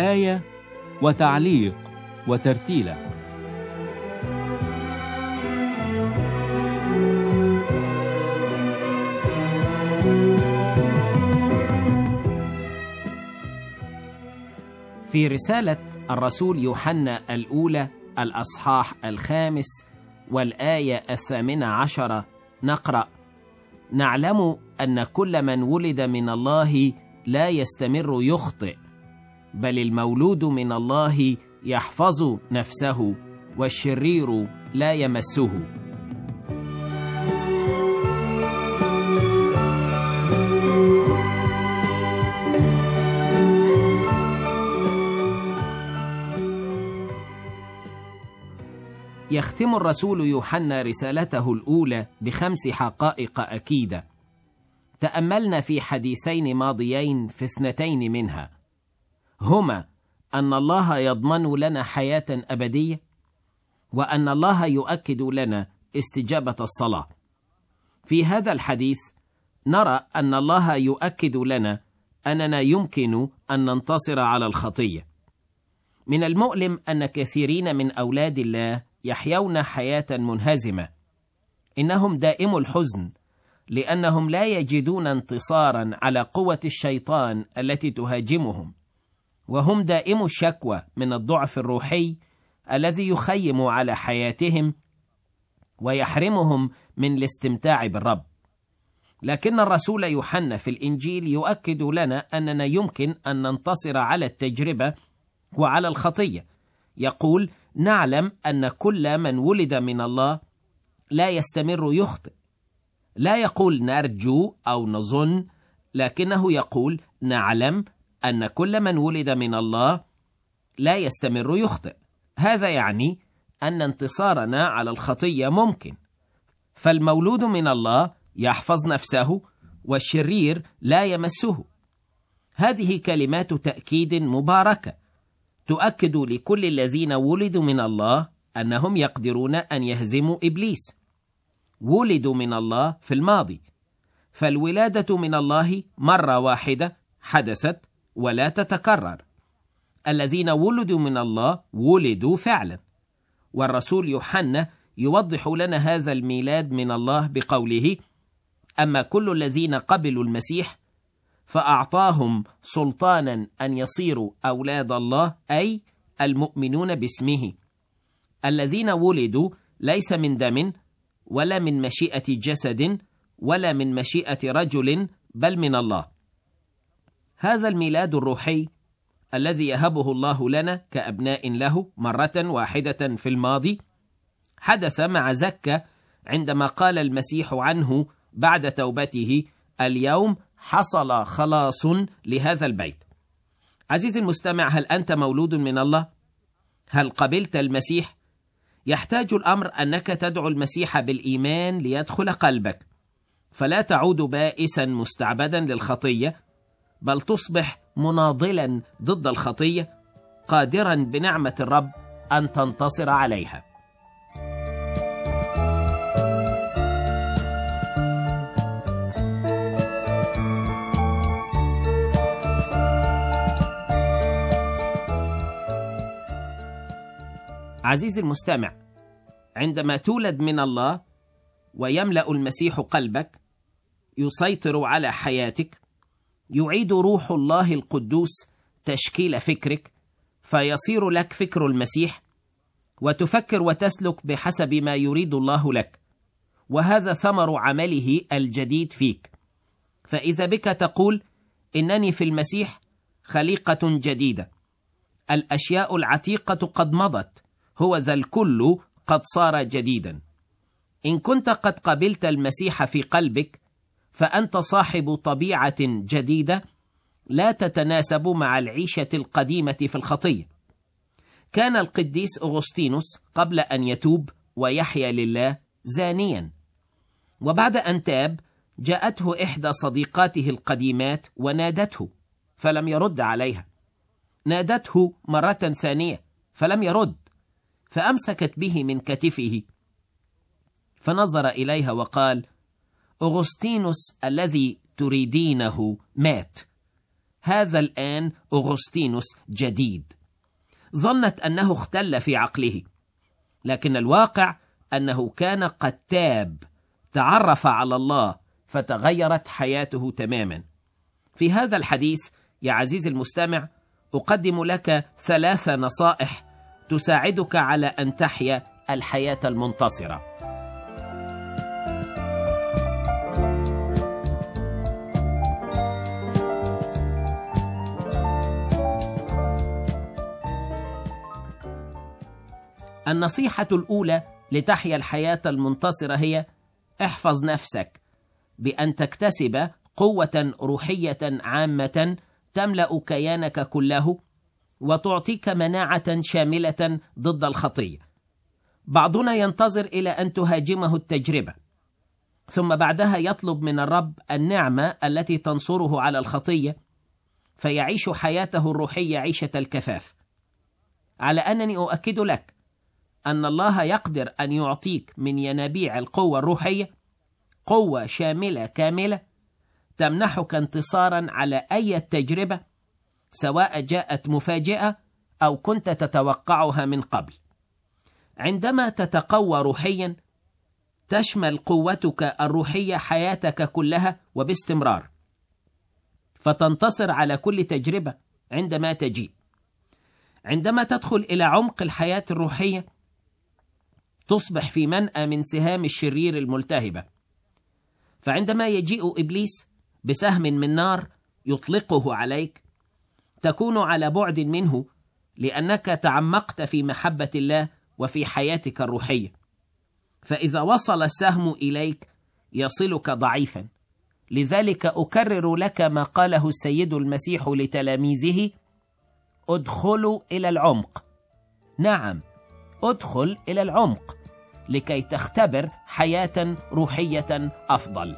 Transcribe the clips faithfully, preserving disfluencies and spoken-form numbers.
آية وتعليق وترتيلة. في رسالة الرسول يوحنا الأولى الأصحاح الخامس والآية الثامنة عشرة نقرأ: نعلم أن كل من ولد من الله لا يستمر يخطئ، بل المولود من الله يحفظ نفسه، والشرير لا يمسه. يختم الرسول يوحنا رسالته الأولى بخمس حقائق أكيدة تأملنا في حديثين ماضيين في اثنتين منها، هما أن الله يضمن لنا حياة أبدية، وأن الله يؤكد لنا استجابة الصلاة. في هذا الحديث نرى أن الله يؤكد لنا أننا يمكن أن ننتصر على الخطية. من المؤلم أن كثيرين من أولاد الله يحيون حياة منهزمة، إنهم دائم الحزن لأنهم لا يجدون انتصارا على قوة الشيطان التي تهاجمهم، وهم دائم الشكوى من الضعف الروحي الذي يخيم على حياتهم ويحرمهم من الاستمتاع بالرب. لكن الرسول يوحنا في الإنجيل يؤكد لنا أننا يمكن أن ننتصر على التجربة وعلى الخطية. يقول: نعلم أن كل من ولد من الله لا يستمر يخطئ. لا يقول نرجو أو نظن، لكنه يقول نعلم أن كل من ولد من الله لا يستمر يخطئ. هذا يعني أن انتصارنا على الخطية ممكن، فالمولود من الله يحفظ نفسه، والشرير لا يمسه. هذه كلمات تأكيد مباركة تؤكد لكل الذين ولدوا من الله أنهم يقدرون أن يهزموا إبليس. ولدوا من الله في الماضي، فالولادة من الله مرة واحدة حدثت ولا تتكرر. الذين ولدوا من الله ولدوا فعلا، والرسول يوحنا يوضح لنا هذا الميلاد من الله بقوله: أما كل الذين قبلوا المسيح فأعطاهم سلطانا أن يصيروا أولاد الله، أي المؤمنون باسمه، الذين ولدوا ليس من دم ولا من مشيئة جسد ولا من مشيئة رجل، بل من الله. هذا الميلاد الروحي الذي يهبه الله لنا كأبناء له مرة واحدة في الماضي حدث مع زكا عندما قال المسيح عنه بعد توبته: اليوم حصل خلاص لهذا البيت. عزيزي المستمع، هل أنت مولود من الله؟ هل قبلت المسيح؟ يحتاج الأمر أنك تدعو المسيح بالإيمان ليدخل قلبك، فلا تعود بائسا مستعبدا للخطية، بل تصبح مناضلا ضد الخطية، قادرا بنعمة الرب أن تنتصر عليها. عزيزي المستمع، عندما تولد من الله ويملأ المسيح قلبك، يسيطر على حياتك، يعيد روح الله القدوس تشكيل فكرك، فيصير لك فكر المسيح، وتفكر وتسلك بحسب ما يريد الله لك، وهذا ثمر عمله الجديد فيك. فإذا بك تقول: إنني في المسيح خليقة جديدة، الأشياء العتيقة قد مضت، هو ذا الكل قد صار جديدا. إن كنت قد قبلت المسيح في قلبك، فأنت صاحب طبيعة جديدة لا تتناسب مع العيشة القديمة في الخطية. كان القديس أغسطينوس قبل أن يتوب ويحيا لله زانيا، وبعد أن تاب جاءته إحدى صديقاته القديمات ونادته فلم يرد عليها. نادته مرة ثانية فلم يرد، فأمسكت به من كتفه فنظر إليها وقال: أغسطينوس الذي تريدينه مات، هذا الآن أغسطينوس جديد. ظنت أنه اختل في عقله، لكن الواقع أنه كان قد تاب، تعرف على الله، فتغيرت حياته تماما. في هذا الحديث يا عزيزي المستمع أقدم لك ثلاث نصائح تساعدك على أن تحيا الحياة المنتصرة. النصيحة الأولى لتحيا الحياة المنتصرة هي: احفظ نفسك بأن تكتسب قوة روحية عامة تملأ كيانك كله وتعطيك مناعة شاملة ضد الخطية. بعضنا ينتظر إلى أن تهاجمه التجربة، ثم بعدها يطلب من الرب النعمة التي تنصره على الخطية، فيعيش حياته الروحية عيشة الكفاف. على أنني أؤكد لك أن الله يقدر أن يعطيك من ينابيع القوة الروحية قوة شاملة كاملة تمنحك انتصارا على أي تجربة، سواء جاءت مفاجئة أو كنت تتوقعها من قبل. عندما تتقوى روحيا تشمل قوتك الروحية حياتك كلها وباستمرار، فتنتصر على كل تجربة عندما تجيء. عندما تدخل إلى عمق الحياة الروحية تصبح في منأى من سهام الشرير الملتهبة، فعندما يجيء إبليس بسهم من نار يطلقه عليك تكون على بعد منه، لأنك تعمقت في محبة الله وفي حياتك الروحية. فإذا وصل السهم إليك يصلك ضعيفا. لذلك أكرر لك ما قاله السيد المسيح لتلاميذه: ادخلوا إلى العمق. نعم، ادخل إلى العمق لكي تختبر حياة روحية أفضل.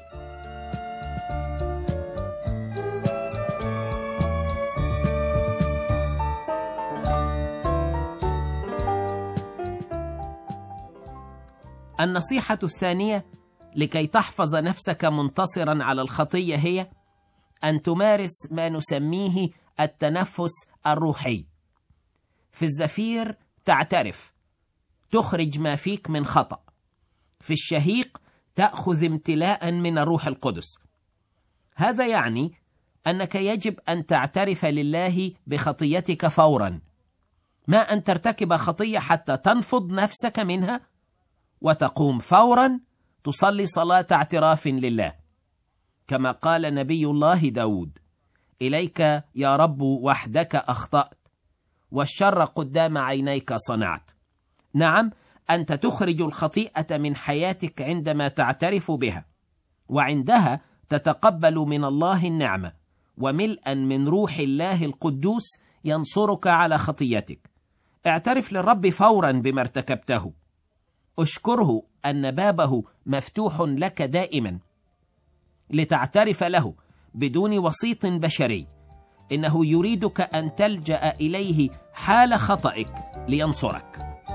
النصيحة الثانية لكي تحفظ نفسك منتصرا على الخطية هي أن تمارس ما نسميه التنفس الروحي. في الزفير تعترف، تخرج ما فيك من خطأ. في الشهيق تأخذ امتلاء من الروح القدس. هذا يعني أنك يجب أن تعترف لله بخطيتك فورا، ما أن ترتكب خطية حتى تنفض نفسك منها وتقوم فورا تصلي صلاة اعتراف لله، كما قال نبي الله داود: إليك يا رب وحدك أخطأت والشر قدام عينيك صنعت. نعم، أنت تخرج الخطيئة من حياتك عندما تعترف بها، وعندها تتقبل من الله النعمة وملئا من روح الله القدوس ينصرك على خطيتك. اعترف للرب فورا بما ارتكبته، اشكره أن بابه مفتوح لك دائما لتعترف له بدون وسيط بشري. إنه يريدك أن تلجأ إليه حال خطئك لينصرك.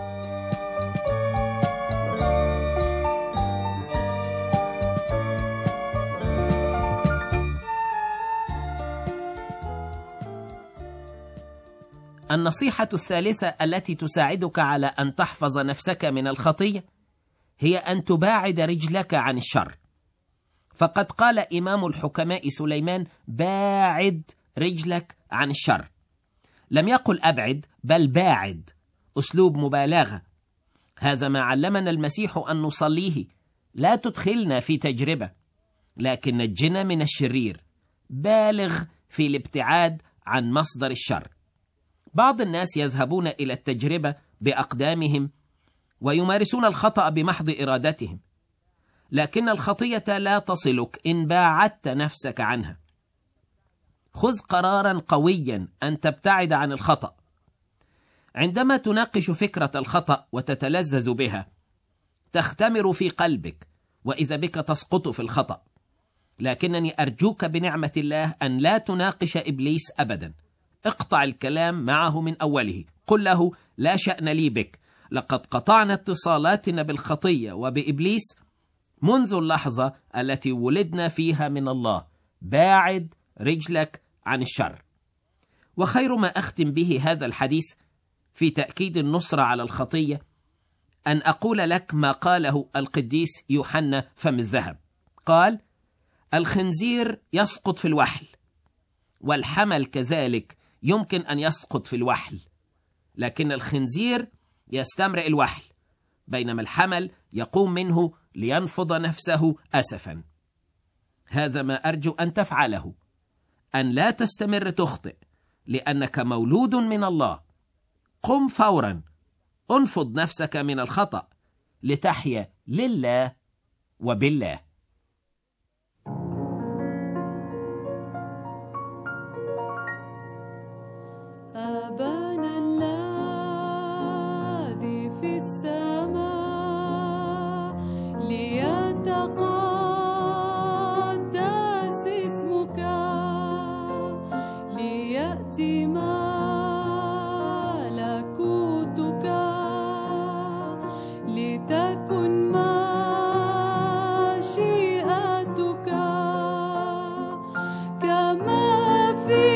النصيحة الثالثة التي تساعدك على أن تحفظ نفسك من الخطية هي أن تباعد رجلك عن الشر. فقد قال إمام الحكماء سليمان: باعد رجلك عن الشر. لم يقل أبعد، بل باعد، أسلوب مبالغة. هذا ما علمنا المسيح أن نصليه: لا تدخلنا في تجربة لكن نجنا من الشرير. بالغ في الابتعاد عن مصدر الشر. بعض الناس يذهبون إلى التجربة بأقدامهم ويمارسون الخطأ بمحض إرادتهم، لكن الخطية لا تصلك إن باعدت نفسك عنها. خذ قرارا قويا أن تبتعد عن الخطأ. عندما تناقش فكرة الخطأ وتتلذذ بها تختمر في قلبك، وإذا بك تسقط في الخطأ. لكنني أرجوك بنعمة الله أن لا تناقش إبليس أبدا. اقطع الكلام معه من أوله. قل له: لا شأن لي بك، لقد قطعنا اتصالاتنا بالخطية وبإبليس منذ اللحظة التي ولدنا فيها من الله. باعد رجلك عن الشر. وخير ما أختم به هذا الحديث في تأكيد النصرة على الخطية أن أقول لك ما قاله القديس يوحنا فم الذهب. قال: الخنزير يسقط في الوحل، والحمل كذلك يمكن أن يسقط في الوحل، لكن الخنزير يستمرئ الوحل، بينما الحمل يقوم منه لينفض نفسه أسفا. هذا ما أرجو أن تفعله، أن لا تستمر تخطئ، لأنك مولود من الله. قم فورا، انفض نفسك من الخطأ لتحيا لله وبالله. أبانا الذي في السماء، ليتقدس اسمك، ليأتي ملكوتك، لتكن مشيئتك كما في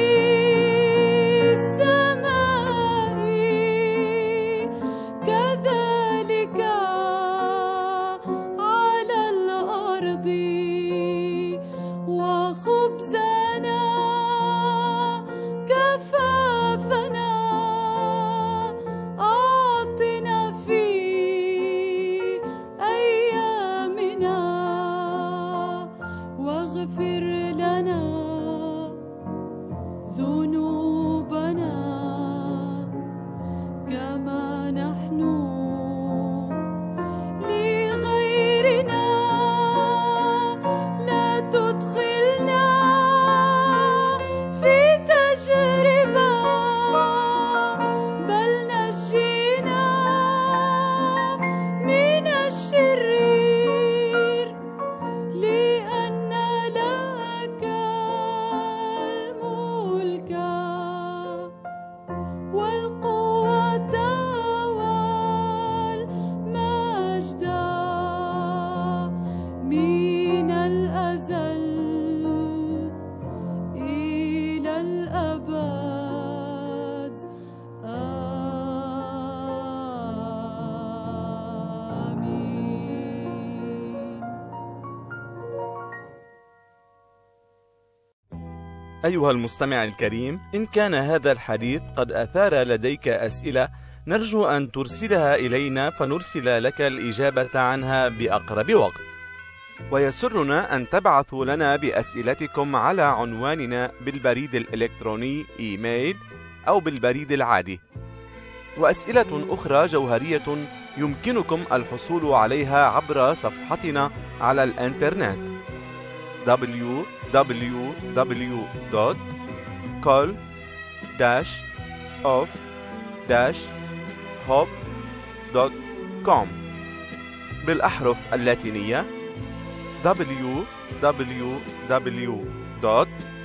أيها المستمع الكريم، إن كان هذا الحديث قد أثار لديك أسئلة، نرجو أن ترسلها إلينا فنرسل لك الإجابة عنها بأقرب وقت. ويسرنا أن تبعثوا لنا بأسئلتكم على عنواننا بالبريد الإلكتروني إيميل أو بالبريد العادي. وأسئلة أخرى جوهرية يمكنكم الحصول عليها عبر صفحتنا على الإنترنت دبليو دبليو دبليو دوت كول اوف هوب دوت كوم بالأحرف اللاتينية دبليو دبليو دبليو دوت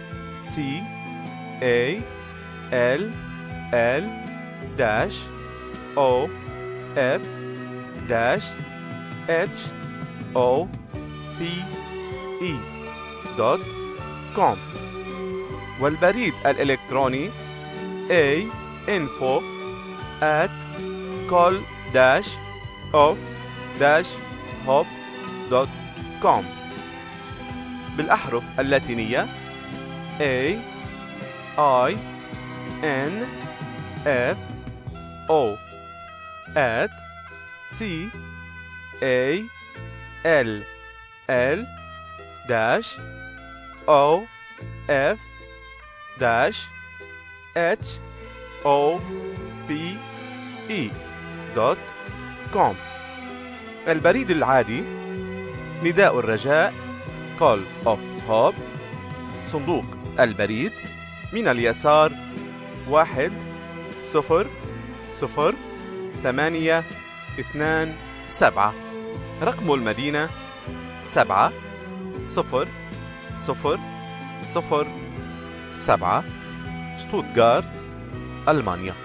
كول دوت كوم والبريد الإلكتروني a info at call of hope دوت كوم بالأحرف اللاتينية a i n f o at c a l l dash o f dash h o p e دوت كوم. البريد العادي نداء الرجاء Call of Hope، صندوق البريد من اليسار واحد صفر صفر ثمانية اثنان سبعة، رقم المدينة سبعة صفر صفر صفر سبعة، شتوتغارت، ألمانيا.